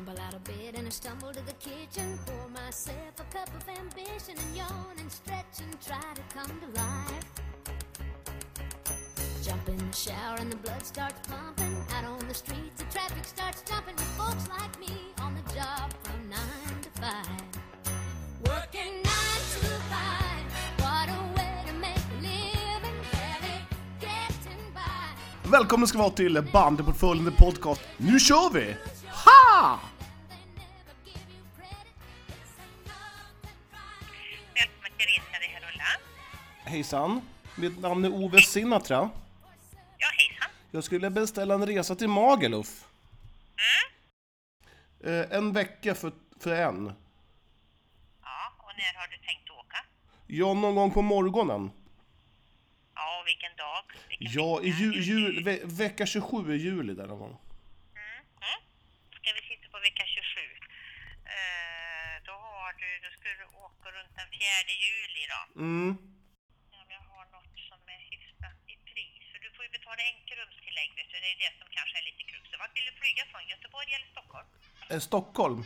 Scramble out of bed and I stumble to the kitchen. Pour myself a cup of ambition and yawn and stretch and try to come to life. Jump in the shower and the blood starts pumping. Out on the streets the traffic starts jumping. With folks like me on the job from 9 to 5. Working 9 to 5. What a way to make a living. Barely getting by. Välkommen ska vara till Bandyportföljen podcast. Nu kör vi! Ha! Välkommen till Resare Herulla. Hejsan, mitt namn är Ove Sinatra. Ja, hejsan. Jag skulle beställa en resa till Magaluf. En vecka för en. Ja, och när har du tänkt åka? Ja, någon gång på morgonen. Ja, och vilken dag? Ja, i vecka 27 i juli där någon gång. Ska vi sitta på vecka 27? Då skulle du åka runt den 4 juli då. Ja, men jag har något som är hyfsat i pris. För du får ju betala enkelrumstillägg, vet du. Det är det som kanske är lite kruxigt. Vart vill du flyga från? Göteborg eller Stockholm? Stockholm.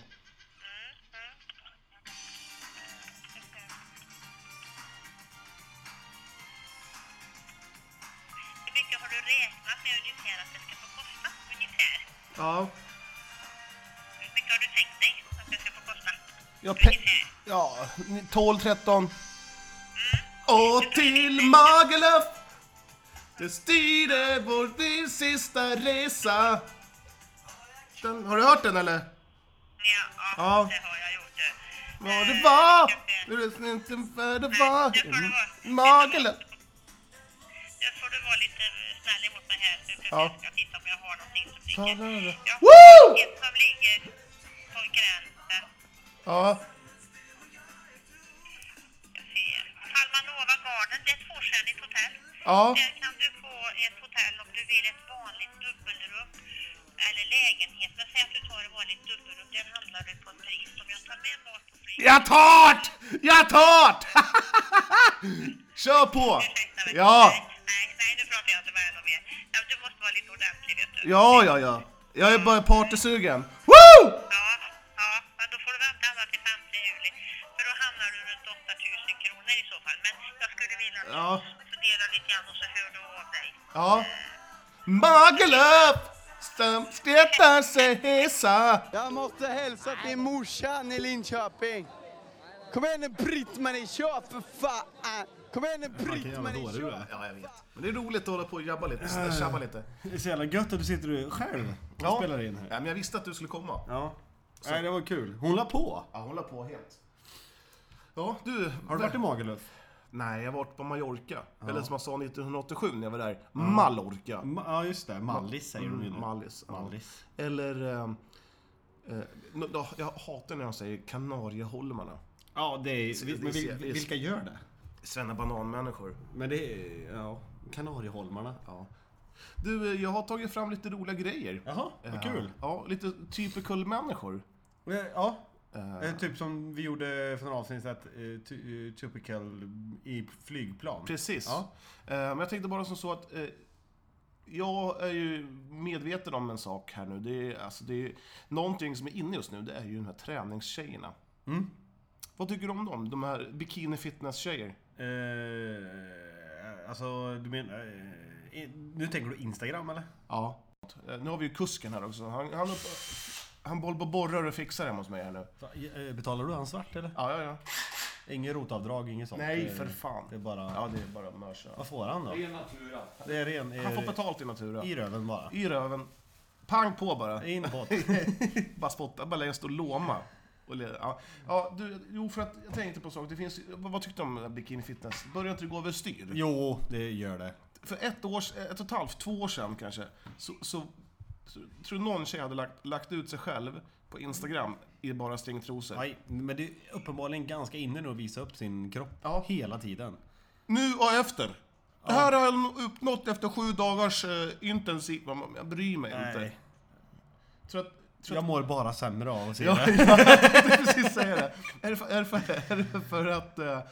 Hur mycket har du räknat med ungefär att det ska få kosta? Ungefär. Ja. Hur mycket har du tänkt dig att det ska få kosta? Ja, 12-13. Och till Magaluf. Det styr vår sista resa. Har du hört den eller? Ja, det har jag gjort. Vad det var. Du vet inte vad det var. Magaluf. Nu får du vara lite snäll mot mig här. Så jag ska titta om jag har någonting som ligger. Jag Woo! har ett som ligger på gränsen. Ja. Jag ser. Palmanova Garden, det är ett 2-stjärnigt hotell. Ja. Där kan du få ett hotell om du vill ett vanligt dubbelrum eller lägenhet. Men säg att du tar ett vanligt dubbelrum, där handlar du på ett pris som jag tar med mat på flyget. Jag tar det! Kör på! Ja. Nej, nu pratar jag inte med någon mer. Ja, du måste vara lite ordentlig, vet du. Ja. Jag är bara partysugen. Woo! Ja, men då får du vänta ända till 5 juli. För då hamnar du runt 8 000 kronor i så fall. Men jag skulle vilja att du funderar lite grann och så hör du av dig. Ja. Magaluf! Skrättar sig hesa. Jag måste hälsa till morsan i Linköping. Kom igen nu Britt-Marie, kör för fan. Kom igen nu Britt-Marie, kör. Ja, jag vet. Men det är roligt att hålla på och jabba lite, tjabba lite. Det är så jävla gött att du sitter själv och spelar in här. Ja, men jag visste att du skulle komma. Ja. Nej, det var kul. Hon la på. Ja, hon la på helt. Ja, du... Har du varit i Magaluf? Nej, jag har varit på Mallorca. Ja. Eller som jag sa 1987 när jag var där. Mallorca. Ja, just det. Mallis säger de ju nu. Mallis. Mallis. Eller... jag hatar när de säger Kanarieholmarna. Ja, det är... Men vilka gör det? Svenna bananmänniskor. Men det är... Ja, Kanarieholmarna. Ja. Du, jag har tagit fram lite roliga grejer. Jaha, vad kul. Ja, lite typical människor. Ja. Typ som vi gjorde för några avsnitt att typical i flygplan. Precis. Ja. Men jag tänkte bara som så att jag är ju medveten om en sak här nu. Det är någonting som är inne just nu. Det är ju de här träningstjejerna. Vad tycker du om dem? De här bikini fitness tjejer? Alltså, du menar... nu tänker du Instagram, eller? Ja. Nu har vi ju kusken här också. Han håller på borrar och fixar hemma hos mig här nu. Betalar du han svart, eller? Ja. Ingen rotavdrag, inget sånt. Nej, för fan. Det är bara... Ja, det är bara mörsa. Vad får han då? Det är natura. Det är ren... Han får betalt i natura. I röven bara. I röven. Pang på bara. In på. Bara spotta, bara lägga stå låma. Ja, jo, för att jag tänkte på sak. Det finns, vad tyckte du om bikini fitness? Börjar inte det gå över styr? Jo, det gör det. För 2 år sedan kanske, så tror någon tjej hade lagt ut sig själv på Instagram i bara stringtrosor. Nej, men det är uppenbarligen ganska inne nu att visa upp sin kropp hela tiden. Nu och efter. Det här har jag uppnått efter 7 dagars intensiv... Jag bryr mig inte. Jag mår bara sämre av att se det. det. Jag tänkte precis säga det. Är det för att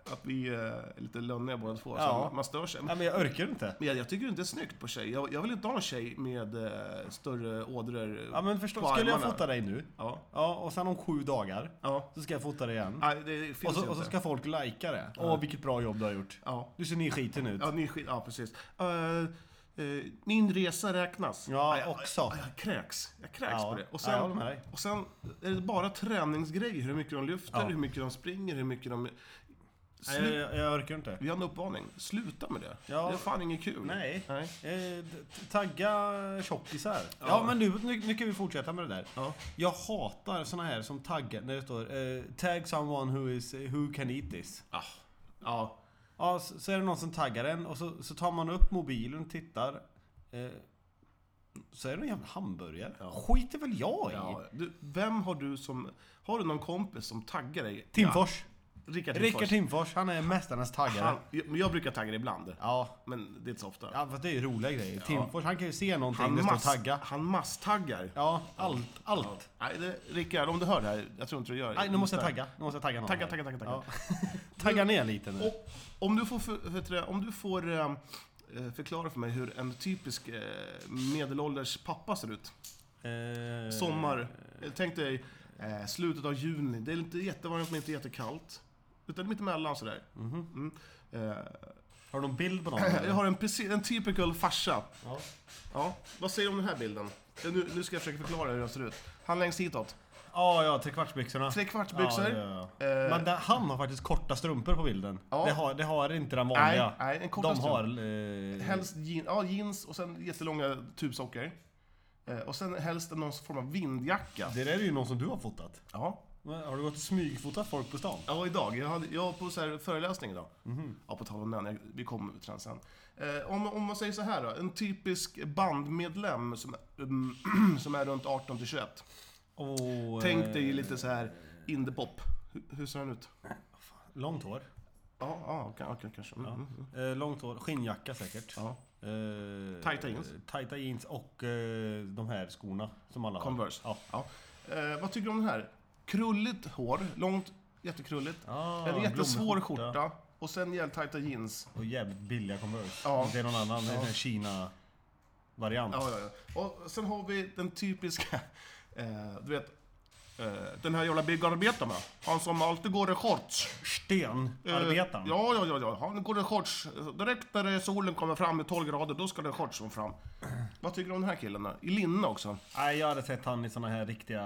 att vi är lite lönniga båda två. Ja. Så man stör sig. Nej, men jag orkar inte. Men jag tycker inte det är snyggt på tjej. Jag vill inte ha en tjej med större ådror Ja, men förstå, på skulle jag armarna. fota dig nu? Ja. Ja, och sen om 7 dagar Ja. så ska jag fota dig igen. Nej, det finns Och så ska folk lajka det. Vilket bra jobb du har gjort. Ja. Du ser ny skiten ut. Ja, ja, precis. Min resa räknas. Ja, jag också. Jag kräks Ja. på det. Och Ja, jag håller med dig. sen är det bara träningsgrejer. Hur mycket de lyfter, Ja. hur mycket de springer, hur mycket de... Nej, jag orkar inte. Vi har en uppmaning. Sluta med det. Ja. Det är fan inget kul. Nej. Nej. Tagga tjockisar. Ja, men nu kan vi fortsätta med det där. Ja. Jag hatar såna här som taggar när det står tag someone who can eat this. Ja. Ja, så är det någon som taggar en och så tar man upp mobilen och tittar. Så är det en jävla hamburgare. Skiter väl jag i. Ja. Vem har du som... Har du någon kompis som taggar dig? Timfors. Ja. Rickard Timfors, han är mästarnas taggare. Jag brukar tagga dig ibland. Ja. Men det är inte så ofta. Ja, fast det är ju roliga grejer. Timfors, han kan ju se någonting där det står tagga. Han masstaggar. Ja, allt. Nej, Rickard, om du hör det här, jag tror inte du gör det. Nej, nu måste jag tagga. Nu måste jag tagga någon. Tagga. Ja. Tagga ner lite nu. Och om du får förklara för mig hur en typisk medelålders pappa ser ut. Sommar. Tänk dig slutet av juni. Det är inte jättevarmt men inte jättekallt. Utan mitt emellan sådär. Har du någon bild på någon? Jag har en typical farsa. Ja. Vad säger du om den här bilden? Nu ska jag försöka förklara hur den ser ut. Han längst hitåt. Ja, trekvartsbyxorna. Trekvartsbyxor. Ja. Men han har faktiskt korta strumpor på bilden. Ja. Det har inte den vanliga. Nej, en korta De har... helst jeans och sen jättelånga tubsockor. Och sen helst någon form av vindjacka. Det där är ju någon som du har fotat. Ja. Har du gått och smygfotat folk på stan? Ja, idag. Jag var på så här föreläsning idag. Ja, på tal om den. Vi kommer till den sen. Om man säger så här då. En typisk bandmedlem som är runt 18-21. Tänk dig lite så här indie-pop. Hur ser den ut? Långt hår. Ja, kanske. Långt hår, skinnjacka säkert. Ja. Tajta jeans och de här skorna som alla Converse. har. Ja. Vad tycker du om den här? Krulligt hår, långt, jättekrulligt. En jättesvår skjorta. Och sen jävligt tajta jeans. Och jävligt billiga Converse. Ja. Det är någon annan, det är en Kina-variant. Ja. Och sen har vi den typiska, du vet, den här jävla byggarbetarna. Han som alltid går i shorts. Stenarbetaren. Ja. Han går i shorts. Direkt när solen kommer fram i 12 grader, då ska det shorts som fram. Vad tycker du om den här killen då? I linne också. Nej, jag hade sett han i såna här riktiga...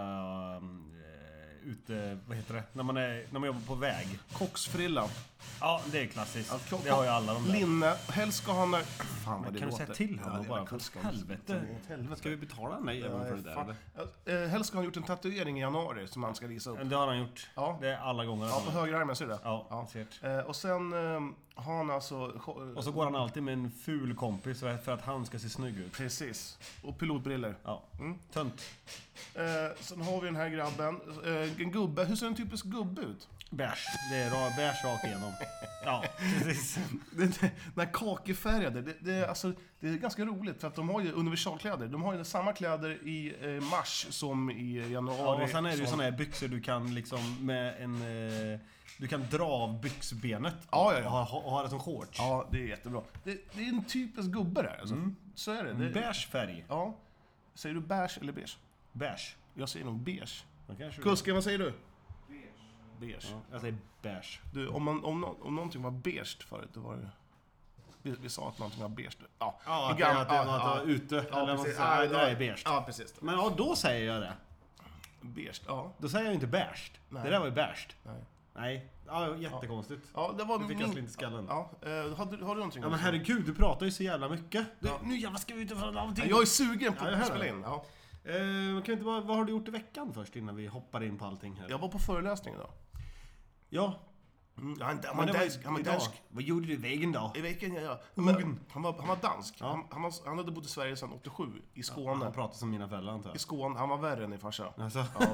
vad heter det? När man jobbar på väg. Kocksfrilla. Ja, det är klassiskt. Det har ju alla de där. Linne. Helst ska han... Fan vad det kan låter. du säga till honom bara? För helvete. Helvete. Ska vi betala den jäveln för det där? Eller? Helst ska han gjort en tatuering i januari som han ska visa upp. Det har han gjort. Ja. Det är alla gånger. Ja, på högerarmen, ser du det? Ja. Och sen har han alltså... Och så går han alltid med en ful kompis för att han ska se snygg ut. Precis. Och pilotbriller. Ja. Tönt. Sen har vi den här grabben. En gubbe. Hur ser en typisk gubbe ut? Bärs. Det är bärs rakt igenom. Ja, precis. Den här kakefärgade. Det är ganska roligt för att de har ju universalkläder. De har ju samma kläder i mars som i januari. Ja, och sen är det ju såna här byxor du kan liksom med en... Du kan dra av byxbenet Ja. och ha det som shorts. Ja, det är jättebra. Det är en typisk gubbe där alltså. Så är det. Beige färg. Ja. Säger du beige eller beige? Beige. Jag säger nog beige. Kanske Kusken, vad säger du? Beige. Ja, jag säger beige. Du, om någonting var beige förut, då var det... Vi sa att någonting var beige. Ja, att det var ute. Ja, eller precis. det är beige. Ja, precis. Men ja, då säger jag det. Beige, ja. Då säger jag inte beige. Nej. Det där var ju beige. Nej. Ja, jättekonstigt. Ja, det var Nu fick jag slint i skallen. Ja, har du någonting? Ja, men herregud, du pratar ju så jävla mycket. Nu jävla ska vi ut och någonting. Jag är sugen på jag att hör spela det. in. Ja. Kan inte vad har du gjort i veckan först innan vi hoppar in på allting här? Jag var på föreläsning idag. Ja. Han var dansk. Vad gjorde du i vägen då? I veckan, ja. Han var dansk. Ja. Han hade bott i Sverige sedan 87, i Skåne. Han pratar som mina föräldrar, antar jag. I Skåne, han var värre än i farsa. Alltså. Ja.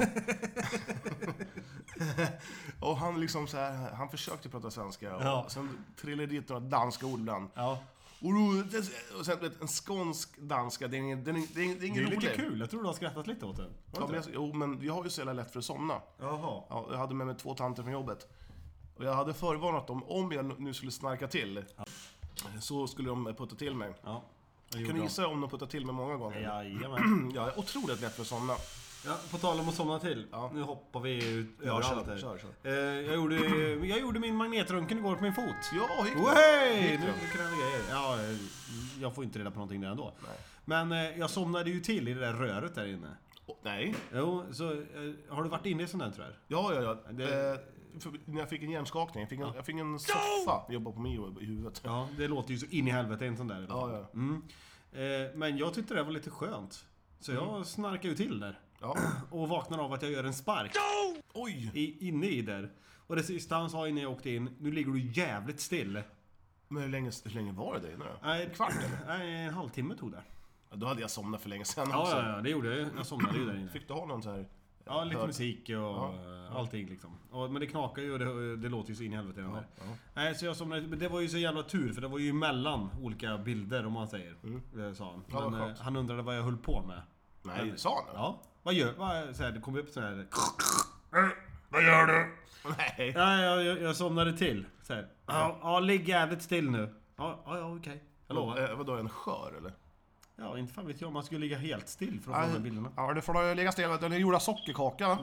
Och han liksom så här, han försökte prata svenska och sen trillade dit några danska ord ibland. Ja. Och sen en skånsk danska, det är ingen rolig. Det är lite kul, jag tror du har skrattat lite åt det. Men jag har ju så jävla lätt för att somna. Jaha. Ja, jag hade med mig 2 tanter från jobbet. Och jag hade förvarnat dem om jag nu skulle snarka till. Så skulle de putta till mig. Ja. Kan du gissa om de puttar till mig många gånger? Jajamän. Jag är otroligt lätt för att somna. Ja, på tal om att somna till. Ja. Nu hoppar vi ut Ja, överallt här. kör. Jag gjorde min magnetröntgen igår på min fot. Ja, gick det? Hey! Nu kan jag grejer. Ja, jag får inte reda på någonting där ändå. Nej. Men jag somnade ju till i det där röret där inne. Nej. Jo, så har du varit inne i sån där tror jag? Ja. Det- När jag fick en hjärnskakning, jag fick en soffa jobba på mig i huvudet. Ja, det låter ju så in i helvete en sån där. Ja. Men jag tyckte det var lite skönt. Så jag snarkade ju till där. Ja. Och vaknar av att jag gör en spark. Oj! Inne i där. Och det sista han sa innan jag åkte in, nu ligger du jävligt still. Men hur länge var det där inne då? Nej, Kvart eller? Nej, en halvtimme tog det. Ja, då hade jag somnat för länge sedan också. Ja, det gjorde jag. Jag somnade ju där inne. Fick du ha någon så här... Ja, lite musik och Ja. allting liksom. Men det knakar ju och det låter ju så in i helvete. Ja. Nej, så jag somnade. Men det var ju så jävla tur, för det var ju mellan olika bilder om man säger. Sa han. Ja, vad Men skönt. han undrade vad jag höll på med. Nej, sa han det? Ja, så här, det kom upp så här. Vad gör du? Nej. Ja, jag somnade till. Så här. Ja, ligg jävligt still nu. Ja, okej. Jag lovar. Vadå, en skör eller? Ja, inte fan vet jag om man skulle ligga helt still för att få de här bilderna. Ja, det får du lägga still. Den gjorda sockerkaka.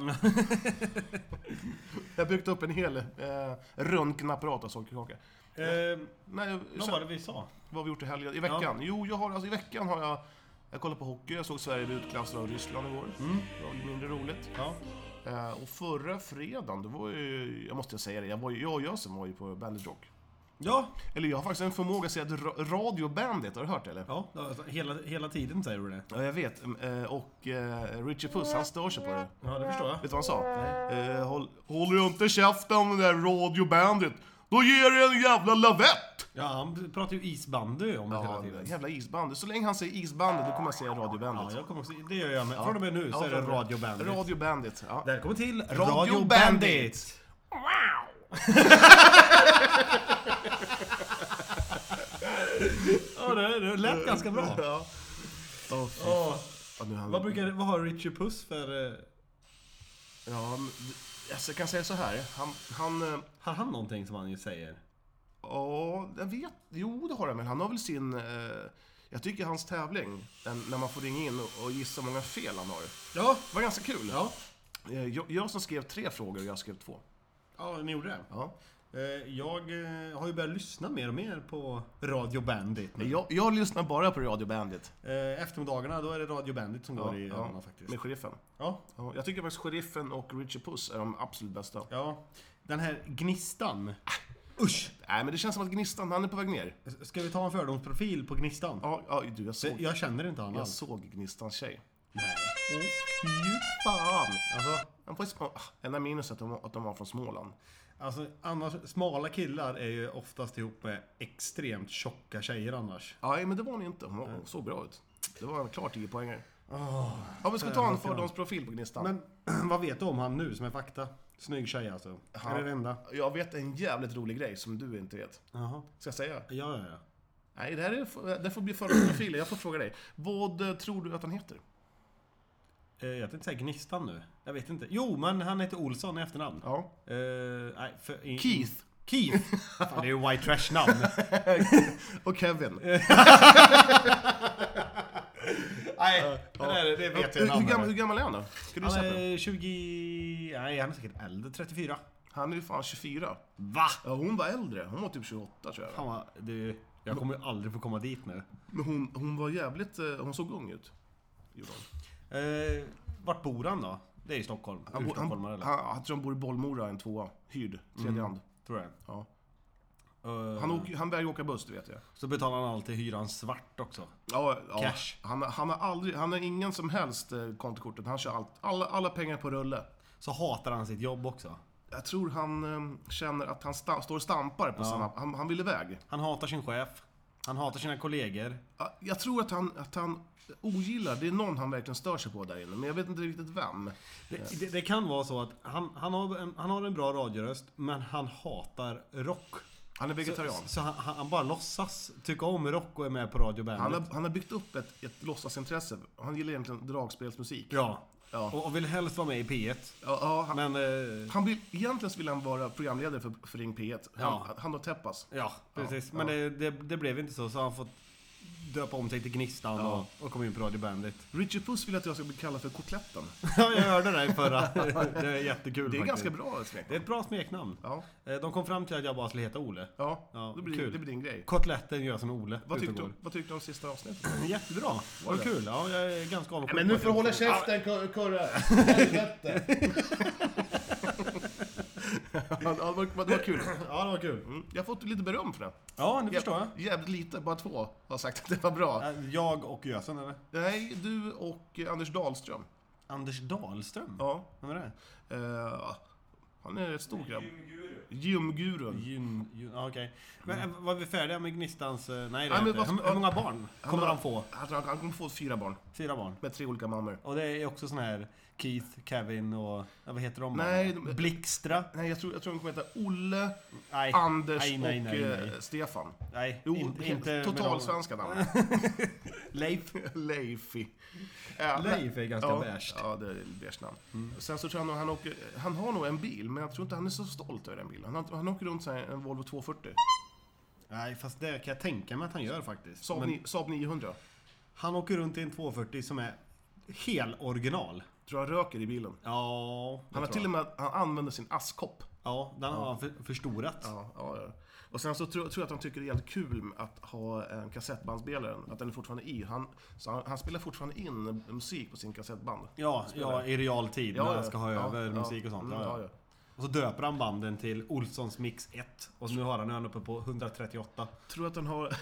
Jag byggt upp en hel röntgenapparat av sockerkaka. Nej, Vad var det vi sa? Vad har vi gjort i helgen? I veckan? Ja. Jo, i veckan har jag kollat på hockey. Jag såg Sverige bli utklassade av Ryssland igår. Det var mindre roligt. Ja. Och förra fredagen, det var ju, jag måste säga det, jag och Jösen var ju på Bandit Rock. Ja. Eller jag har faktiskt en förmåga att säga att Radio Bandit, har du hört det eller? Ja, alltså, hela tiden säger du det. Ja, jag vet. Och Richie Puss, han stör sig på det. Ja, det förstår jag. Vet du vad han sa? Håller du inte käften om det där Radio Bandit, då ger det en jävla lavett! Ja, han pratar ju isbandy om det hela Ja, tiden. jävla isbandy. Så länge han säger isbandy, då kommer jag säga Radio Ja, Bandit. jag kommer också, det gör jag med. Från och med nu så är det Radio Bandit. Radio Bandit, ja. Välkommen till Radio Bandit. Ja, det lät ganska bra. Ja. Vad har Richie Puss för... Ja, alltså, jag kan säga så här. Har han någonting som han säger? Ja, jag vet. Jo, det har han väl. Han har väl sin... jag tycker hans tävling, när man får ringa in och gissa hur många fel han har. Ja. Det var ganska kul. Ja. Jag som skrev 3 frågor och jag skrev 2. Ja, ni gjorde det. Ja. Jag har ju börjat lyssna mer och mer på Radio Bandit nu. Jag lyssnar bara på Radio Bandit. Eftermiddagarna, då är det Radio Bandit som går i öronen faktiskt. Med sheriffen. Ja. Ja, jag tycker faktiskt sheriffen och Richie Puss är de absolut bästa. Ja. Den här Gnistan. Usch! Nej, men det känns som att Gnistan, han är på väg ner. Ska vi ta en fördomsprofil på Gnistan? Ja, du, Jag känner inte han jag alls. såg Gnistans tjej. Nej. Fy fan! Alltså, Han får enda minus att de var från Småland. alltså, annars, smala killar är ju oftast ihop med extremt tjocka tjejer annars. Nej, men det var hon inte. Hon såg bra ut. Det var en klar 10 poängare. Ja, vi ska ta en fördomsprofil på Gnistan. Men vad vet du om han nu som är fakta? Snygg tjej alltså. Är det det enda? Jag vet en jävligt rolig grej som du inte vet. Jaha. Ska jag säga? Ja. Nej, det får bli fördomsprofiler. Jag får fråga dig. Vad tror du att han heter? Jag tänkte säga Gnistan nu. Jag vet inte. Jo, men han heter Olsson i efternamn. Ja. Nej, Keith. Keith? Fan, det är ju white trash namn. Och Kevin. Nej, det vet jag namn. Hur gammal är han då? Ska du Han säga är 20... Nej, han är säkert äldre. 34. Han är ju fan 24. Va? Ja, hon var äldre. Hon var typ 28 tror jag. Fan, jag kommer ju aldrig få komma dit nu. Men hon var jävligt... Hon såg ung ut. Gjorde hon. Vart bor han då? Det är i Stockholm. Han tror han bor i Bollmora, en 2. Hyrd. Tredje hand. Tror jag. Ja. Han väger åka buss, det vet jag. Så betalar han alltid hyran svart också. Ja. Cash. Han har ingen som helst kontokortet. Han kör alla pengar på rulle. Så hatar han sitt jobb också. Jag tror han känner att han står och stampar på samma... Han vill iväg. Han hatar sin chef. Han hatar sina kollegor. Jag tror att han ogillar, det är någon han verkligen stör sig på där inne, men jag vet inte riktigt vem. Det kan vara så att han har en bra radioröst, men han hatar rock. Han är vegetarian. Så han bara låtsas tycka om rock och är med på Radio Bandit. Han har byggt upp ett låtsasintresse. Han gillar egentligen dragspelsmusik. Ja. Ja. Och vill helst vara med i P1. Ja, Men... egentligen vill han vara programledare för Ring P1. Han och Teppas. Ja, precis. Men det blev inte så han fått döpa om sig till Gnistan och komma in på Radio Bandit. Richie Puss vill att jag ska bli kallad för Kotletten. Ja, jag hörde det förra. Det är jättekul. Det är faktiskt. ganska bra smeknamn. Det är ett bra smeknamn. Ja. De kom fram till att jag bara skulle heta Ole. Ja, det blir din grej. Kotletten gör som Ole. Vad tyckte du om sista avsnittet? Jättebra. Var det kul? Ja, jag är ganska avundsjuk. Men nu får du hålla käften, Kurre! Helvete! Ja, det var kul. Ja, det var kul. Jag har fått lite beröm för det. Ja, det förstår jag. Jävligt lite, bara 2 har sagt att det var bra. Jag och Gösen, eller? Nej, du och Anders Dahlström. Anders Dahlström? Ja. Vem är det? Han är ett stor grabb. Gymgurun. Ja, okej. Men var vi färdiga med Gnistans... Nej, men hur många barn kommer han få? Han kommer få 4 barn. 4 barn. Med 3 olika mammor. Och det är också sån här Keith, Kevin och... vad heter de? Nej, Blixtra? Nej, jag tror de kommer heta Olle, Nej. Anders Nej. och Stefan. Nej, Jo, inte totalsvenska namn. Leif. Leifi. Leif är ganska värst. Ja, det är bäst namn. Sen så tror jag han har nog en bil, men jag tror inte han är så stolt över den bilen. Han åker runt sig en Volvo 240. Nej, fast det kan jag tänka mig att han gör faktiskt. Saab 900. Han åker runt i en 240 som är hel original. Tror han röker i bilen. Ja, Han har till och med han använder sin askkopp. Ja, den har han förstorat. Ja. Och sen så tror jag att han tycker det är helt kul att ha en kassettbandspelare, att den är fortfarande i. Han spelar fortfarande in musik på sin kassettband. Ja, i realtid när han ska ha över musik och sånt. Ja. Och så döper han banden till Olssons Mix 1. Och nu har han uppe på 138. Tror att han har...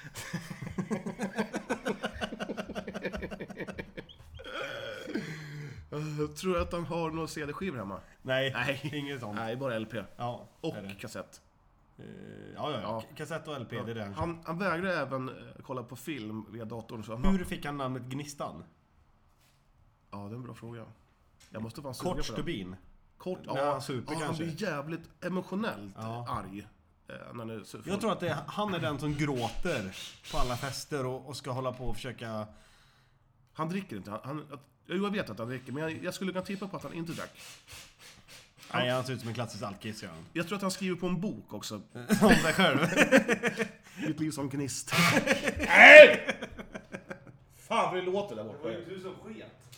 Tror du att han har några CD-skivor hemma? Nej, inget sånt. Nej, bara LP. Ja, och kassett. Ja. Kassett och LP, det är det. Han vägrar även kolla på film via datorn. Så hur fick han namnet Gnistan? Ja, det är en bra fråga. Jag måste fan suga på Kort stubin. Kort, han blir jävligt emotionellt arg. Jag tror att han är den som gråter på alla fester och ska hålla på och försöka... Han dricker inte. Jag vet att han dricker, men jag skulle kunna tippa på att han inte drack. Nej, han ser ut som en klassisk alkis. Jag tror att han skriver på en bok också. Om sig själv. Mitt liv som gnist. Nej! Fan vad det låter där borta. Det var ju du som sket.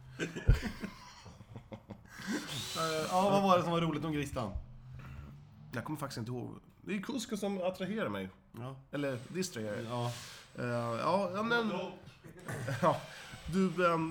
Vad var det som var roligt om Gnistan? Jag kommer faktiskt inte ihåg. Det är kusken som attraherar mig. Ja. Eller distraherar. Ja. Men... Ja. Du,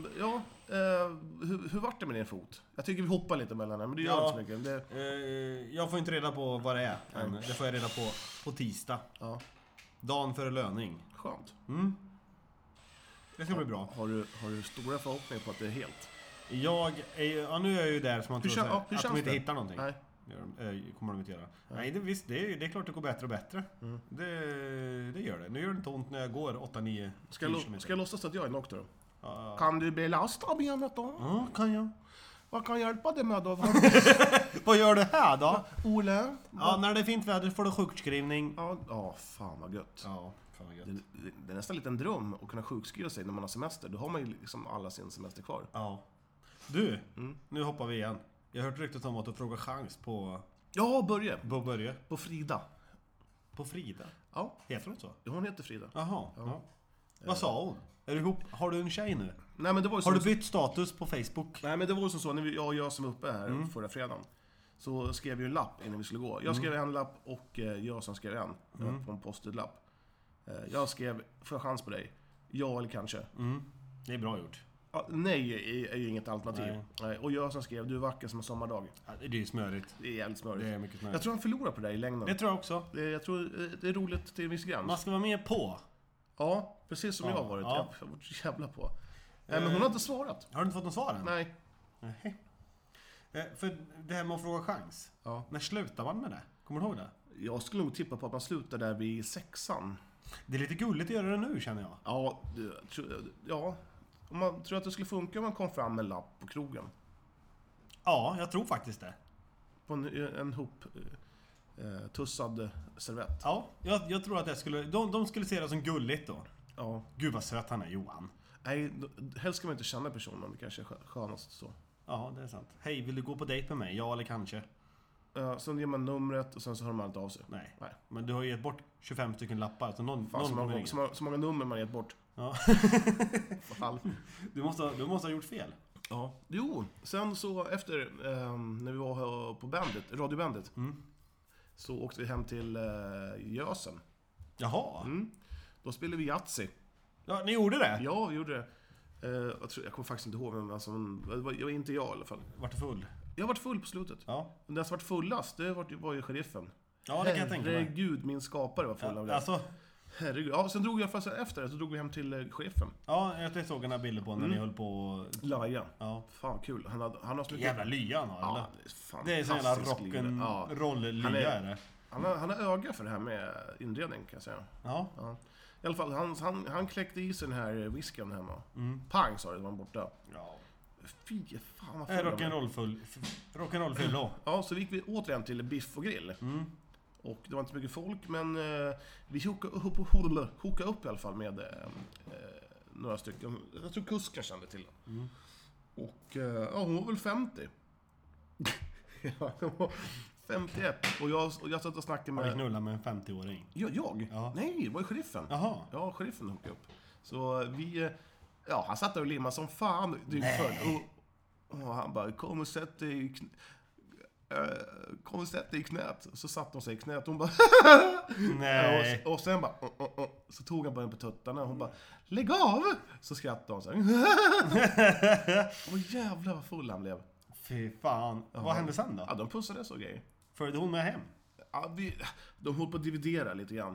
hur vart det med din fot? Jag tycker vi hoppar lite mellan här, men det gör inte så mycket. Jag får inte reda på vad det är än. Det får jag reda på tisdag. Ja. Dagen före löning. Skönt. Det ska bli bra. Har du stora förhoppningar på att det är helt? Nu är jag ju där som man tror att de inte hittar någonting. Nej. Kommer de inte göra. Nej, det är klart det går bättre och bättre. Det gör det. Nu gör det inte ont när jag går 8-9 kilometer. Ska jag låtsas att jag är en doktor? Kan du belasta benet då? Ja, kan jag. Vad kan jag hjälpa dig med då? Vad gör du här då? Ole? Ja, när det är fint väder får du sjukskrivning. Ja, fan vad gött. Ja, fan vad gött. Det är nästan lite en dröm att kunna sjukskriva sig när man har semester. Då har man ju liksom alla sin semester kvar. Ja. Du, nu hoppar vi igen. Jag har hört ryktet om att du frågar chans på... Ja, Börje. På Börje. På Frida. På Frida? Ja. Heter hon så? Ja, hon heter Frida. Jaha. Ja. Vad sa hon? Är du ihop? Har du en tjej nu? Nej, men det var ju har du bytt status på Facebook? Nej, men det var ju så när jag och jag som var uppe här förra fredagen. Så skrev vi en lapp innan vi skulle gå. Jag skrev en lapp och jag som skrev en. På en post-it-lapp. Jag skrev, får jag chans på dig? Ja eller kanske. Det är bra gjort. Nej är ju inget alternativ. Nej. Och jag som skrev, du är vacker som en sommardag. Ja, det är ju smörigt. Det är jävligt smörigt. Det är mycket smörigt. Jag tror han förlorar på det i längden. Det tror jag också. Jag tror det är roligt till en viss gräns. Man ska vara med på. Ja, precis som jag har varit. Jag har varit så jävla på. Men hon har inte svarat. Har du inte fått någon svar än? Nej. För det här med att fråga chans. Ja. När slutar man med det? Kommer du ihåg det? Jag skulle nog tippa på att man slutar där vid 6:an. Det är lite gulligt att göra det nu, känner jag. Ja. Om man tror att det skulle funka om man kom fram med en lapp på krogen. Ja, jag tror faktiskt det. På en hop tussad servett. Ja, jag tror att det skulle... De skulle se det som gulligt då. Ja. Gud vad söt han är, Johan. Nej, helst ska man inte känna personen. Det kanske är skönast så. Ja, det är sant. Hej, vill du gå på dejt med mig? Ja eller kanske? Sen ger man numret och sen så hör man inte av sig. Nej. Men du har gett bort 25 stycken lappar. Så så många nummer man gett bort. Ja. Fan. Du måste ha gjort fel. Ja. Jo, sen så efter när vi var på radiobandet så åkte vi hem till Gösen. Jaha. Då spelade vi Yatzy. Ja, ni gjorde det? Ja, vi gjorde det. Jag kommer faktiskt inte ihåg, men alltså, jag var inte jag i alla fall. Vart du full? Jag var full på slutet. Ja. Men den som var fullast, det var ju sheriffen. Ja, det kan jag tänka mig. Herregud, min skapare var full av det. Alltså... Herregud. Ja, sen drog jag fast efter det, så drog vi hem till chefen. Ja, jag såg den här bilden på när ni höll på... Laja. Ja. Fan, kul. Han har så mycket... Jävla lya han har, eller? Det är sån jävla rock'n'roll-lya är det. Han har öga för det här med inredning, kan jag säga. Ja. I alla fall, han kläckte i sig den här whiskyn hemma. Pang, sa det, var borta. Ja. Fy fan vad full. Rock'n'roll fyllo. Ja, så gick vi återigen till Biff och Grill. Och det var inte så mycket folk, men vi hookade upp i alla fall med några stycken. Jag tror kusken kände till den. Och hon var väl 50. Ja, hon var 51. Och jag satt och snackade med... Har vi knullat med en 50-åring? Jag? Ja. Nej, det var ju sheriffen. Jaha. Ja, sheriffen hookade upp. Så vi... han satt där och limmade som fan. Och han bara, kom och sätt dig i knät. Så satt hon sig i knät. Hon bara... Nej. Och sen bara... Så tog han bara på tuttarna. Och hon bara, lägg av! Så skrattade hon så här. Åh jävlar vad full han blev. Fy fan. Vad hände sen då? Ja, de pussades och grejer. Följde hon med hem? Ja, de höll på att dividera lite grann.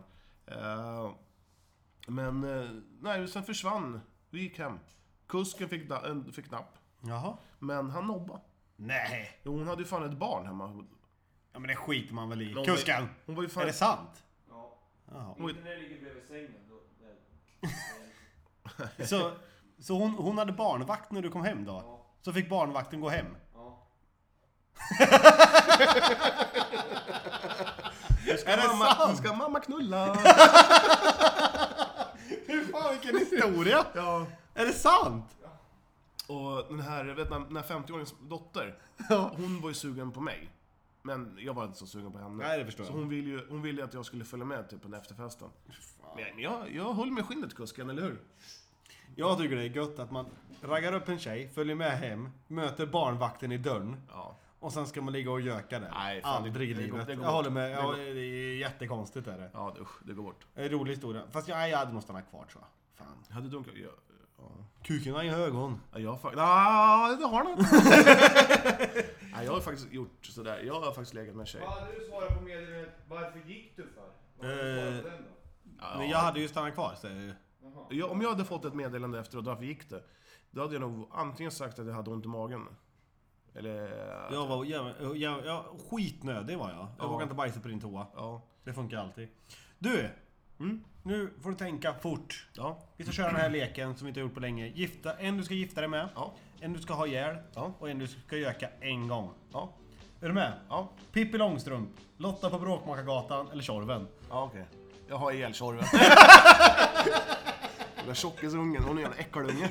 Men nej, sen försvann. Vi gick hem. Kusken fick napp. Jaha. Men han nobbade. Nej. Jo, hon hade ju fan ett barn hemma. Ja, men det skiter man väl i. Kusken! Hon var ju fan... Är det sant? Ja. Jaha. Inte när jag ligger bredvid sängen. Så hon hade barnvakt när du kom hem då? Ja. Så fick barnvakten gå hem? Ja. Är det sant? Ska mamma knulla? Hur fan, vilken historia! Ja. Är det sant? Och den här 50-åringens dotter, hon var ju sugen på mig. Men jag var inte så sugen på henne. Nej, det förstår jag. Så hon ville att jag skulle följa med till på den efterfesten. Men jag höll med skinnet, kusken, eller hur? Jag tycker det är gött att man raggar upp en tjej, följer med hem, möter barnvakten i dörren. Ja. Och sen ska man ligga och göka där. Nej, fan, aldrig i livet. det går Jag håller med. det går. Det är jättekonstigt är det. Ja, det går bort. Det är en rolig historia. Fast jag hade nog stannat kvar, tror jag. Fan. Hade du... Ja. Kuken i ögon. Ja, det har han inte. Nej, jag har faktiskt gjort sådär. Jag har faktiskt legat med en tjej. Vad hade du svarat på meddelandet? Varför gick du för? Vad hade du svarat på den då? Ja. Men jag hade ju stannat kvar. Så... Om jag hade fått ett meddelande efter och varför gick det, då hade jag nog antingen sagt att jag hade ont i magen. Eller... Jag var skitnödig var jag. Jag vågade inte bajsa på din toa. Ja. Det funkar alltid. Du! Nu får du tänka fort. Ja. Vi ska köra den här leken som vi inte har gjort på länge. En du ska gifta dig med. Ja. En du ska ha ihjäl. Ja. Och en du ska göka en gång. Ja. Är du med? Ja. Pippi Långstrump, Lotta på Bråkmakargatan eller Tjorven? Ja, okej. Jag har ihjäl Tjorven. Den där tjockisungen, hon är en äckelunge.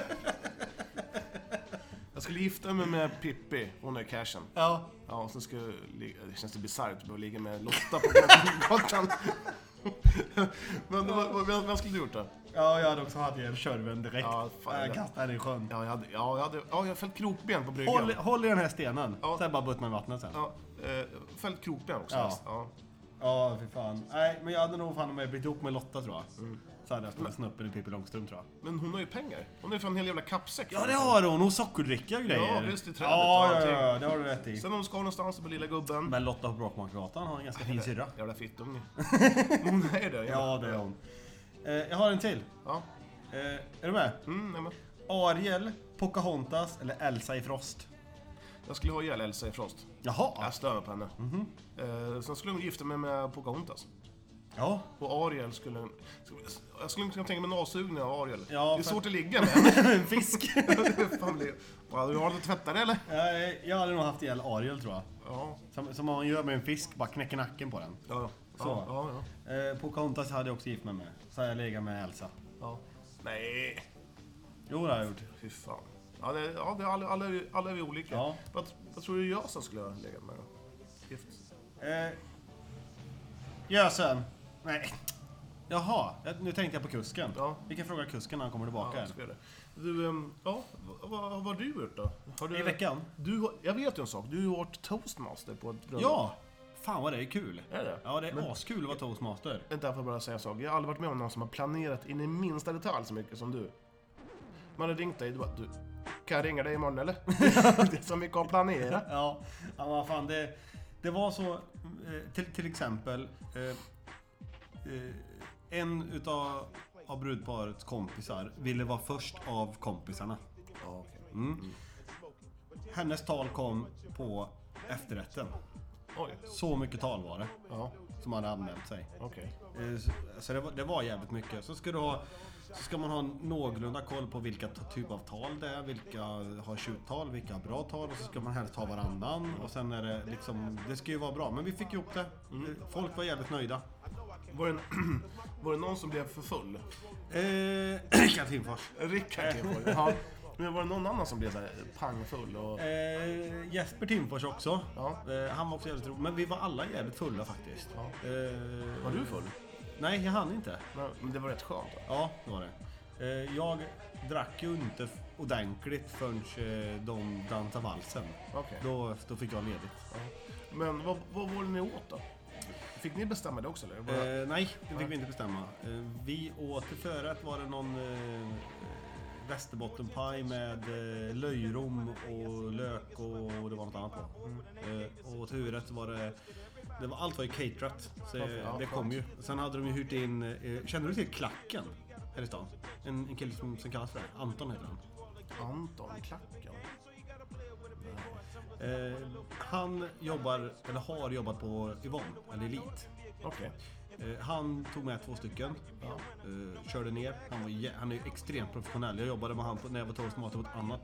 Jag skulle gifta mig med Pippi, hon är cashen. Ja. Ja, och sen ska jag det känns det bisarrt att ligga med Lotta på gatan. Men vad skulle du gjort då? Ja, jag hade också haft ihjäl Tjorven direkt. Ja, fan, jag kastade henne i sjön. Ja, jag hade fällt krokben på bryggan. Håll i den här stenen. Ja. Sen bara buttna i vattnet sen. Ja, fällt krokben också. Ja. Ja. Ja, för fan. Nej, men jag hade nog fan med blivit ihop med Lotta, tror jag. Så hade jag stått med snuppen i Pippi Långstrump, tror jag. Men hon har ju pengar. Hon är fan en hel jävla kappsäck. Ja, det har hon. Hon sockerdricka och grejer. Ja, visst, i trädet. Ja, det har du rätt i. Sen om hon ska någonstans på lilla gubben. Men Lotta på Bråkmakargatan har en ganska fin syrra. Jävla fittunge. Hon är det. Ja, det är hon. Jag har en till. Ja. Är du med? Nej, men. Ariel, Pocahontas eller Elsa i Frost? Jag skulle ha ihjäl Elsa i Frost. Jaha. Jag stör på henne. Sen skulle hon gifta mig med Pocahontas. Ja. Och Ariel skulle... Jag skulle inte kunna tänka mig en avsugning av Ariel. Ja, det är svårt att ligga med. En fisk. Fan, du har lite tvättare eller? Jag hade nog haft ihjäl Ariel, tror jag. Ja. Som man gör med en fisk, bara knäcker nacken på den. Ja. Så. Ja. Pocahontas hade jag också gift med. Så hade jag legat med Elsa. Ja. Nej. Jo, det har jag gjort. Fy fan. Ja, alla är vi olika. Ja. Vad tror du jag som skulle ha legat med då? Gift. Gösen. Nej. Jaha, nu tänkte jag på kusken. Ja. Vi kan fråga kusken när han kommer tillbaka. Ja, ska jag det. Du, vad har du gjort då? I veckan? Jag vet ju en sak. Du har varit toastmaster på ett bröllop. Ja! Fan vad det är kul. Är det? Ja, det är askul att vara toastmaster. Inte därför bara säga en sak. Jag har aldrig varit med om någon som har planerat in i minsta detalj så mycket som du. Man har ringt dig och bara, du, kan jag ringa dig imorgon eller? Det är så mycket att planera. Ja, vad fan det var så till exempel en utav brudparets kompisar ville vara först av kompisarna. Ja, okej. Hennes tal kom på efterrätten. Oj. Så mycket tal var det. Ja, Som hade anmält sig. okej. Så det var jävligt mycket. Så ska man ha någorlunda koll på vilka typ av tal det är, vilka har tjuttal, vilka har bra tal, och så ska man helst ha varannan, och sen är det liksom, det ska ju vara bra, men vi fick ihop det. Folk var jävligt nöjda. Var det någon som blev för full? Rickard Timfors. Rickard Timfors, ja. Men var det någon annan som blev så här pangfull? Och... Jesper Timfors också. Ja. Han var också jävligt rolig, men vi var alla jävligt fulla faktiskt. Ja. Var du full? Nej, jag hann inte. Men det var rätt skönt då. Ja, det var det. Jag drack ju inte ordentligt förrän de dansade valsen. Okej. Då fick jag ledigt. Ja. Men vad var det ni åt då? Fick ni bestämma det också eller? Nej, det fick vi inte bestämma. Vi åt till förrätt var det någon västerbottenpaj med löjrom och lök och det var något annat på. Och till huvudrätt var det allt var ju caterat. Så det kom ju. Sen hade de ju hyrt in, känner du till Klacken här i stan? En kille som kallas för det. Anton heter han. Anton Klacken? Han har jobbat på Yvonne, eller Elite. Okej. Han tog med 2 stycken. Körde ner. Han är ju extremt professionell. Jag jobbade med han när jag var toastmaster på ett annat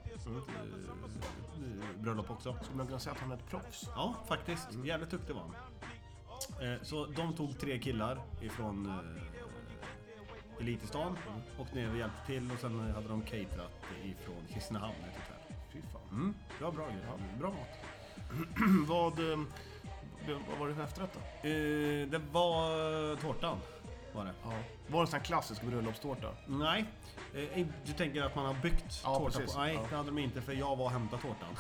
bröllop också. Skulle man kunna säga att han är ett proffs? Ja, faktiskt. Jävligt duktig var han. Så de tog 3 killar ifrån Elitestan och ner och hjälpte till, och sen hade de caterat ifrån Kristinehamn ett hotell. Fy fan. Det var bra grejer. Bra mat. Vad var det för efterrätt då? Det var tårtan. Var det? Ja. Var det en sån här klassisk bröllopstårta? Nej. Du tänker att man har byggt tårta precis. på? Nej, Ja. det hade de inte, för jag var och hämtade tårtan.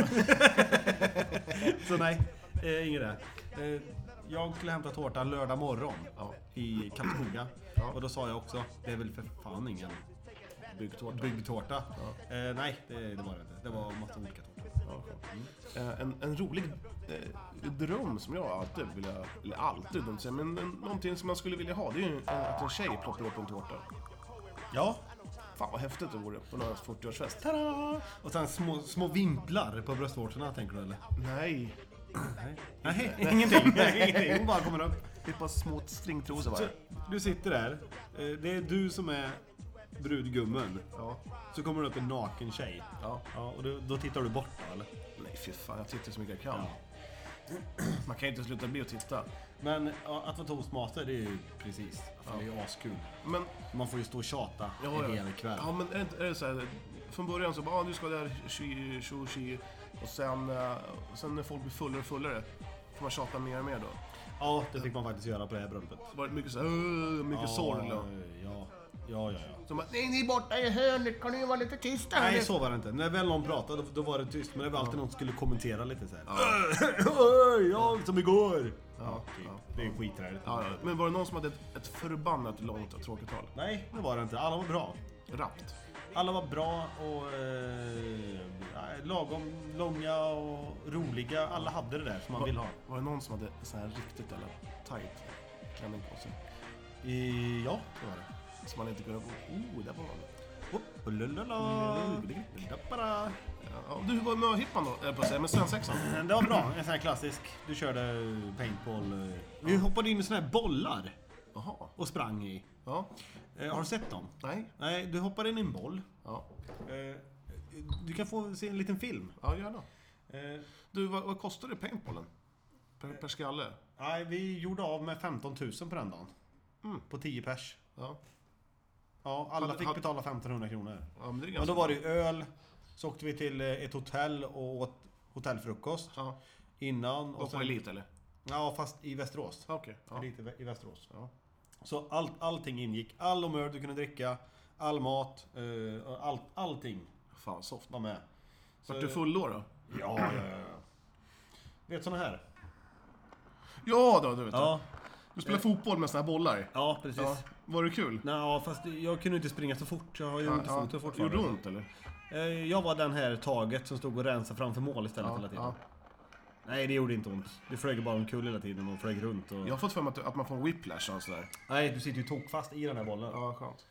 Så nej, inget där. Jag skulle hämta tårtan lördag morgon i Karlskoga. Och då sa jag också, det är väl för fan ingen byggtårta. Nej, det var det inte. Det var massa olika tårtor. En rolig dröm som jag alltid vill ha, eller alltid inte säga, men någonting som man skulle vilja ha, det är ju att en tjej ploppar upp en tårta. Ja. Fan vad häftigt det vore på någon 40-årsfest. Tada! Och sen små vimplar på bröstvårtorna, tänker du eller? Nej. Nej, ingenting. Hon bara kommer upp. Det är bara små stringtrosor bara. Du sitter där. Det är du som är brudgummen. Ja. Så kommer det upp en naken tjej. Ja. Och då tittar du bort då, eller? Nej fy fan, jag tittar så mycket jag kan. Man kan ju inte sluta bli och titta. Men att vara toastmaster, det är ju precis. Det är ju askul. Men Man får ju stå och tjata en hel kväll. Ja, men är det så här, från början så bara, du ska där tjo, och sen när folk blir fullare och fullare får man tjata mer och mer då. Ja, det fick man faktiskt göra på det här bröllopet. Var det mycket så här, mycket sorg då? Ja. Så bara, nej, ni är borta i hörnet, kan ni vara lite tysta? Nej, så var det inte. När väl någon pratade, då var det tyst. Men det var alltid någon som skulle kommentera lite så här. Ja, som igår. Det är skitträligt. Ja. Men var det någon som hade ett förbannat långt och tråkigt tal? Nej, det var det inte. Alla var bra. Rappt. Alla var bra och lagom långa och roliga. Alla hade det där som man vill ha. Var det någon som hade så här riktigt eller tight klänning på sig? Ja, det var det. Så man inte kunde gå, där var man. Ja, du var med hippan då, på sig, med svensexan. Det var bra, en sån här klassisk. Du körde paintball. Vi hoppade in i såna här bollar. Jaha. Och sprang i. Ja. Har du sett dem? Nej. Nej, du hoppar in i en boll. Ja. Du kan få se en liten film. Ja, gärna. Du, vad kostar det paintballen? Per skalle? Nej, vi gjorde av med 15 000 på den dagen. På 10 pers. Ja. Ja, alla fick betala 1500 kronor. Ja, men det är Och ganska då var det öl. Så åkte vi till ett hotell och åt hotellfrukost. Ja. Innan. Och på Elit eller? Ja, fast i Västerås. Okej. Ja. Elit i Västerås. Ja. Så allting ingick. All omör du kunde dricka. All mat. Allting Fan, soft. var med. Vart du full då? Ja. Vet såna här? Ja då, du vet. Ja. Du spelar fotboll med såna här bollar. Ja, precis. Ja. Var det kul? Nej, fast jag kunde inte springa så fort. Jag har ju inte foten fortfarande. Gjorde det ont eller? Jag var den här taget som stod och rensade framför mål istället hela tiden. Ja. Nej, det gjorde inte ont. Det flög bara omkull hela tiden och flög runt. Och... Jag har fått för mig att man får en whiplash och sådär. Nej, du sitter ju tokfast i den här bollen. Ja, skönt.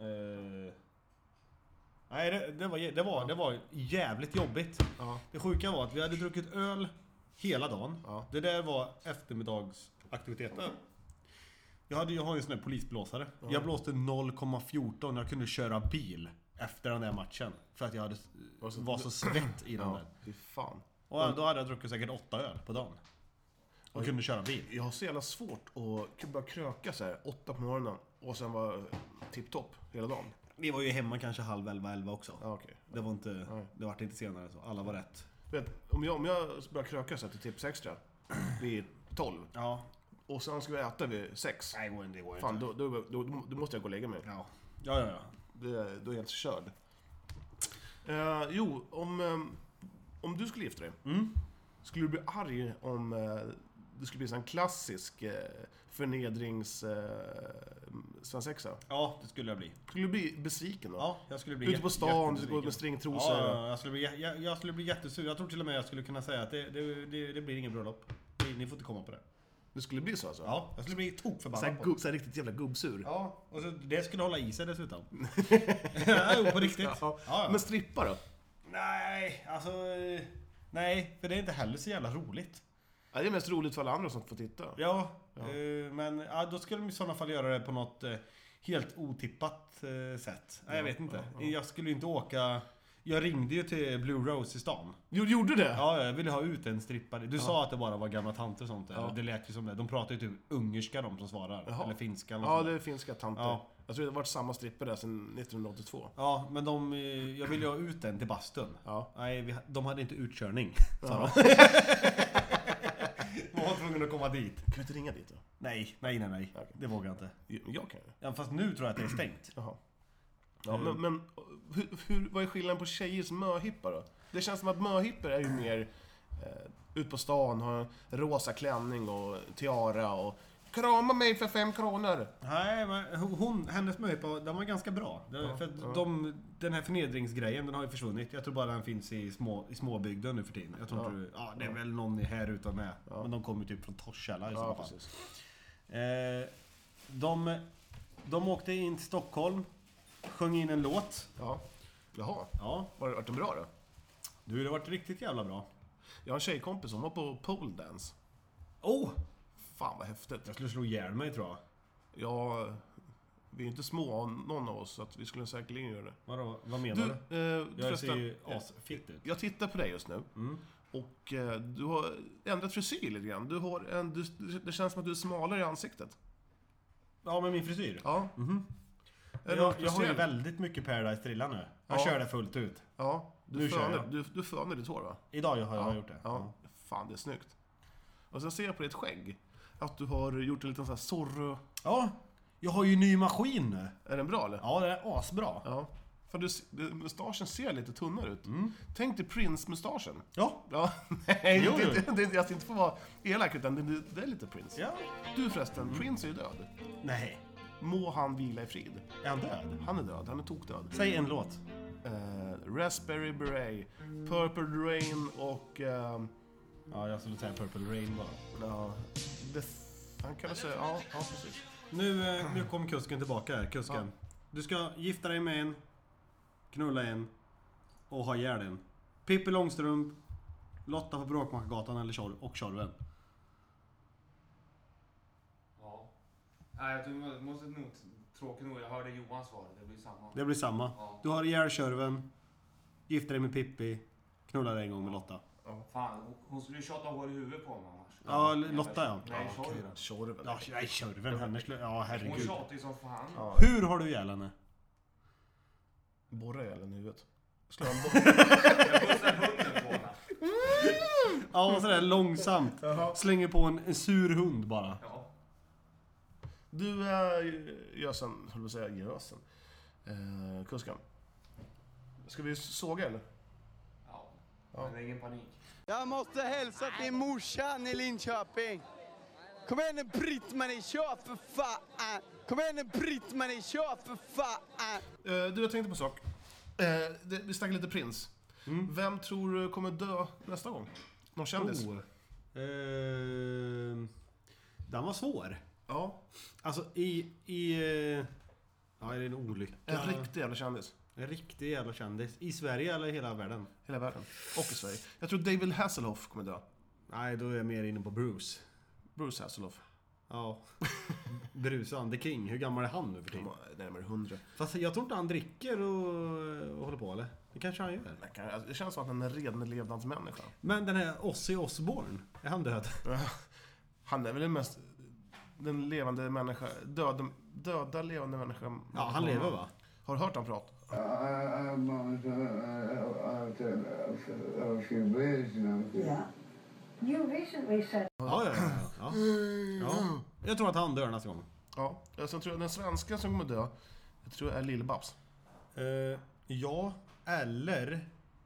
Nej, det var jävligt jobbigt. Ja. Det sjuka var att vi hade druckit öl hela dagen. Ja. Det där var eftermiddagsaktiviteter. Jag har ju en sån här polisblåsare. Ja. Jag blåste 0,14 när jag kunde köra bil efter den där matchen. För att jag var så svett i den där. Fy fan. Och då hade jag druckit säkert 8 öl på dagen. Och kunde köra bil. Jag har så jävla svårt att bara kröka så här 8 på morgonen och sen var tipptopp hela dagen. Vi var ju hemma kanske 10:30 också. Ja, okej. Det var inte senare så. Alla var rätt. Du vet, om jag börjar kröka så här till tips extra vid 12 Ja. och sen ska vi äta vid 6. Nej, det går inte. Fan, då måste jag gå och lägga mig. Ja. Då är jag helt körd. Jo, om du skulle gifta dig, skulle du bli arg om det skulle bli en sån klassisk förnedrings svensexa? Ja, det skulle jag bli. Skulle du bli besviken då? Ja, jag skulle bli ute på stan, du går med stringtrosor. Ja, jag skulle bli jättesur. Jag tror till och med jag skulle kunna säga att det blir ingen bröllop. Ni får inte komma på det. Det skulle bli så alltså? Ja, jag skulle bli tokförbannad på det. Så här riktigt jävla gubbsur. Ja, och så det skulle hålla i sig dessutom. Ja, på riktigt. Ja. Men strippa då? Nej, alltså... Nej, för det är inte heller så jävla roligt. Ja, det är mest roligt för alla andra som får titta. Ja. Men då skulle de i sådana fall göra det på något helt otippat sätt. Nej, jag vet inte. Jag skulle inte åka... Jag ringde ju till Blue Rose i stan. Gjorde det? Ja, jag ville ha ut en strippare. Du sa att det bara var gamla tanter och sånt. Ja. Det lät ju som det. De pratar ju typ ungerska de som svarar. Jaha. Eller finska. Eller Ja, det är finska tanter. Ja. Jag tror det har varit samma stripper där sedan 1982. Ja, men jag ville ha ut den till bastun. Ja. Nej, de hade inte utkörning. Sa de. Man var tvungen att komma dit. Kan vi inte ringa dit då? Nej. Okej. Det vågar jag inte. Jag kan ju. Ja, fast nu tror jag att det är stängt. Jaha. Ja, men vad är skillnaden på tjejers möhippar då? Det känns som att möhippor är ju mer ut på stan, har en rosa klänning och tiara och krama mig för 5 kronor. Nej, men hennes möhippa, den var ganska bra. För den här förnedringsgrejen, den har ju försvunnit. Jag tror bara den finns i småbygden nu för tiden. Jag tror inte det är väl någon här utan med. Ja. Men de kommer typ från Torshälla i så fall. Precis. De åkte in till Stockholm, sjöng in en låt. Ja. Jaha. Ja. Var det bra då? Du, det har varit riktigt jävla bra. Jag har en tjejkompis som var på pole dance. Oh! Fan vad häftigt. Jag skulle slå ihjäl mig tror jag. Ja, vi är inte små någon av oss så att vi skulle säkerligen göra det. Vad menar du? Jag ser ju asfitt ut. Jag tittar på dig just nu. Och du har ändrat frisyr lite grann. Det känns som att du är smalare i ansiktet. Ja, med min frisyr? Ja. Jag har ju väldigt mycket Paradise-drilla nu. Jag kör det fullt ut. Ja, du fönar ditt hår va? Idag har jag gjort det. Ja. Fan, det är snyggt. Och sen ser jag på ditt skägg att du har gjort en liten sån här Zorro. Ja, jag har ju ny maskin nu. Är den bra eller? Ja, det är asbra. Ja. För mustaschen ser lite tunnare ut. Tänk dig Prince-mustaschen. Ja. Nej, Jo. jag ska inte få vara elak utan det är lite Prince. Ja. Du förresten, Prince är ju död. Nej. Må han vila i frid. Är han död? Han är död, han är tokdöd. Säg en låt. Raspberry Beret, Purple Rain och... Ja, jag skulle säga Purple Rain bara. Ja, han kan väl säga... Ja, precis. Nu kom kusken tillbaka här, kusken. Ja. Du ska gifta dig med en, knulla en och ha ihjäl en. Pippi Långstrump, Lotta på Bråkmakargatan eller och Tjorven. Ja. Nej, jag tror det måste nog... Tråkigt nog, jag hörde Johans svar. Det blir samma. Ja. Du har ihjäl Tjorven, gifta dig med Pippi, knulla dig en gång med Lotta. Fan, hon skulle ju tjata hår i huvudet på mig annars. Ja, Lotta ja. Nej, Tjorven. Tjorven. Ja, nej, Tjorven. Ja, Hon herregud. tjatar ju som fan. Ja. Hur har du ihjäl henne? Borra i den i huvudet. Slå en Jag pussar hunden på henne. Ja, sådär långsamt. Slänger på en sur hund bara. Ja. Du, Jösen, höll jag på att säga Jösen. Kuskan. Ska vi såga eller? Ja. Men det är ingen panik. Jag måste hälsa till morsan i Linköping. Kom igen nu Britt-Marie, kör för fan! Kom igen nu Britt-Marie, kör för fan! Du, jag tänkte på en sak. Vi snackar lite prins. Vem tror du kommer dö nästa gång? Någon kändis? Den var svår. Ja. Alltså ja, är det en olycka? En riktig jävla kändis. En riktig jävla kändis. I Sverige eller hela världen? Hela världen. Och i Sverige. Jag tror David Hasselhoff kommer dö. Nej, då är jag mer inne på Bruce. Bruce Hasselhoff. Ja. Bruce, The King. Hur gammal är han nu för tiden? Närmare 100. Fast jag tror inte han dricker och håller på, eller? Det kanske han gör. Det känns som att han är en ren levnadsmänniska. Men den här Ozzy Osbourne, är han död? Han är väl den levande människa, döda levande människa. Ja, han lever va? Har du hört han prata? Yeah. You recently said Ja. Jag tror att han dör nästa gång. Ja, sen tror jag den svenska som kommer dö, jag tror är Lill-Babs. Ja, eller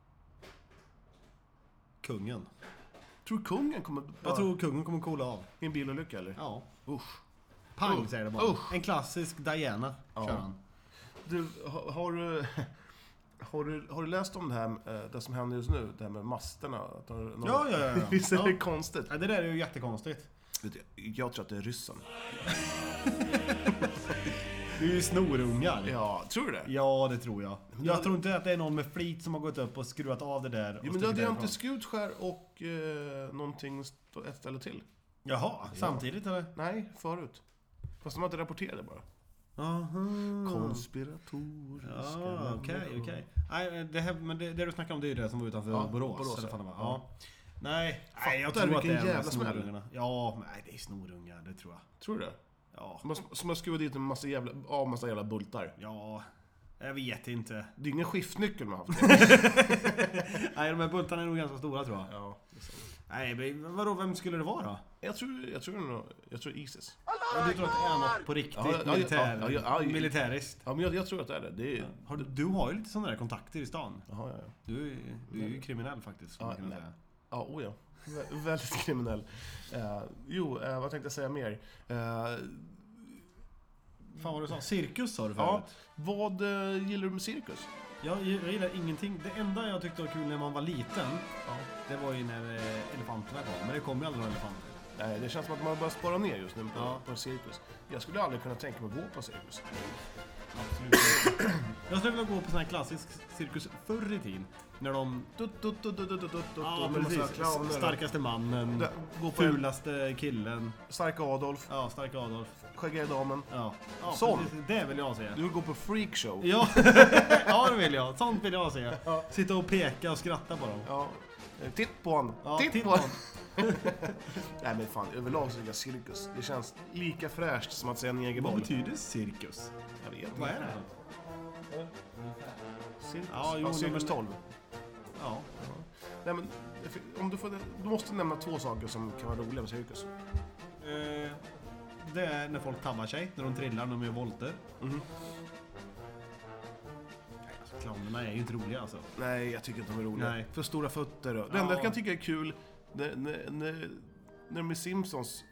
kungen. Tror du kungen kommer Jag tror kungen kommer kolla av. i en bilolycka eller? Ja. Usch. Pang säger det bara. Usch. En klassisk Diana kör han. Du, har du läst om det här, det som händer just nu, det här med masterna? Ja. Visst är det konstigt? Ja, det där är ju jättekonstigt. Jag tror att det är ryssen. Det är ju snorungar. Ja, tror du det? Ja, det tror jag. Jag tror inte att det är någon med flit som har gått upp och skruvat av det där. Jo, men det hade jag inte skutskär och någonting ett ställe till. Jaha, samtidigt eller? Nej, förut. Fast de har inte rapporterat bara. Aha. Konspiratoriska. Ja, okej. Nej, men det du snackar om, det är ju det som var utanför Borås. Eller fan det var. Ja. Nej, jag tror att det är jävla snorungarna. Ja, nej, det är snorungar, det tror jag. Tror du det? Ja. Som har skruvat dit en massa jävla bultar. Ja, jag vet inte. Det är ingen skiftnyckel man har haft. Nej, de här bultarna är nog ganska stora tror jag. Ja. Nej, men vadå, vem skulle det vara då? Jag tror Isis. Ja, du tror att det är något på riktigt militäriskt? Ja, men jag tror att det är det. Du har ju lite sådana där kontakter i stan. Jaha, ja. Du är ju kriminell faktiskt, skulle man kunna säga. Ja. Väldigt kriminell. Vad tänkte jag säga mer? Fan vad du sa, cirkus sa du förut. Ja, vad gillar du med cirkus? Jag gillar ingenting. Det enda jag tyckte var kul när man var liten, det var ju när elefanterna kom. Men det kom ju aldrig några elefanter. Nej, det känns som att man bara spara ner just nu på cirkus. Jag skulle aldrig kunna tänka mig att gå på cirkus. Absolut. Jag skulle vilja gå på sån här klassisk cirkus förr i tiden. När de... Ja, precis. Starkaste mannen. Fulaste killen. Starka Adolf. Ja, starka Adolf. Skäggiga damen. Ja, sånt. Precis, det vill jag se. Du vill gå på freakshow. Ja, ja det vill jag. Sånt vill jag se. Sitta och peka och skratta på dem. Ja. Titt på honom. Ja, titt på honom. Nej men fan, överlag så är det cirkus. Det känns lika fräscht som att säga en egen boll. Vad betyder cirkus? Jag vet inte. Vad är det? Cirkus? Ja, cirkus 12. Ja. Nej men, om du måste nämna två saker som kan vara roliga med cirkus. Det är när folk tabbar sig, när de trillar, när de gör volter. Clownerna är ju inte roliga alltså. Nej, jag tycker inte de är roliga. Nej. För stora fötter. Det enda jag kan tycka är kul när de med Simpsons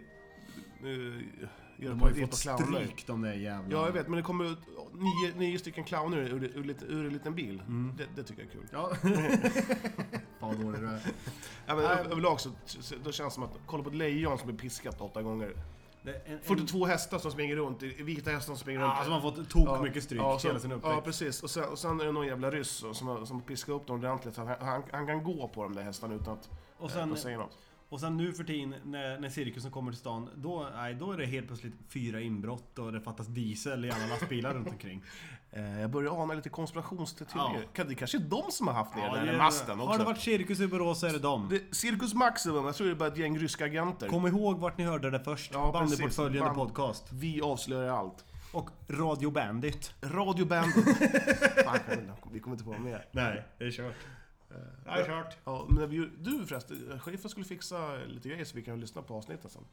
gör De på har ett ju fått clowner. stryk de där jävla... Ja, jag vet, men det kommer ut 9 stycken clowner ur en liten bil. Det tycker jag är kul. Ja. Fan dålig du är. Ja, men överlag så det känns som att kolla på ett lejon som blir piskat 8 gånger. 42 hästar som springer runt, vita hästar som springer runt. Alltså man har fått mycket stryk hela sin uppväxt. Ja, precis. Och sen är det någon jävla ryss som piskar upp dem ordentligt så att han kan gå på de där hästarna utan att säga något. Och sen nu för tiden när cirkusen kommer till stan, då är det helt plötsligt 4 inbrott och det fattas diesel i alla lastbilar runt omkring. Jag börjar ana lite konspirationsteorier. Det kanske är de som har haft ner den här det, masten också. Har det varit cirkus i Borås så är det de. Cirkus Maximum, jag tror det är bara ett gäng ryska agenter. Kom ihåg vart ni hörde det först. Ja, Bandyportföljen och podcast. Vi avslöjar allt. Och Radio Bandit. Radio Bandit. Fan, vi kommer inte på mer. Nej, det är kört. Det är kört. Ja, men du förresten, chefen skulle fixa lite grejer så vi kan lyssna på avsnitten sen.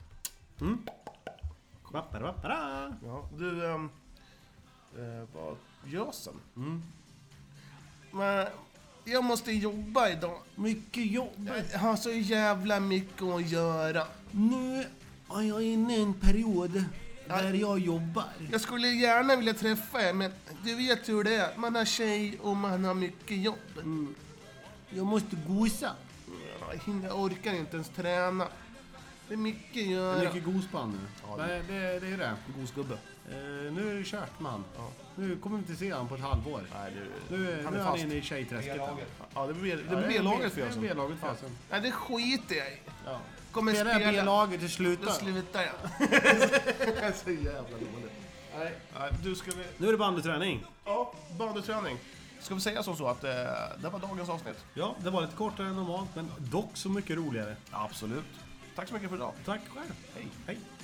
Ja, du, vad gösen? Men jag måste jobba idag. Mycket jobb. Jag har så jävla mycket att göra. Nu är jag inne i en period där jag jobbar. Jag skulle gärna vilja träffa er, men du vet hur det är. Man har tjej och man har mycket jobb. Jag måste gosa. Jag orkar inte ens träna. Det är mycket att göra. Det är mycket gosband nu. Ja, Nej, det är det. Gosgubbe. Nu är det kört, man. Ja. Nu kommer vi inte se han på ett halvår. Nej, Nu är han fast. inne i tjejträsket. Ja, det blir B-laget för oss. Det är B-laget för oss. Nej, det skiter jag i. Ja. Kommer Det är B-laget till slut. Då slutar jag. Jag är så jävla dålig. Nej, du ska vi... Nu är det bandeträning. Ja, bandeträning. Ska vi säga så att det var dagens avsnitt? Ja, det var lite kortare än normalt, men dock så mycket roligare. Absolut. Tack så mycket för idag. Tack själv. Hej. Hej.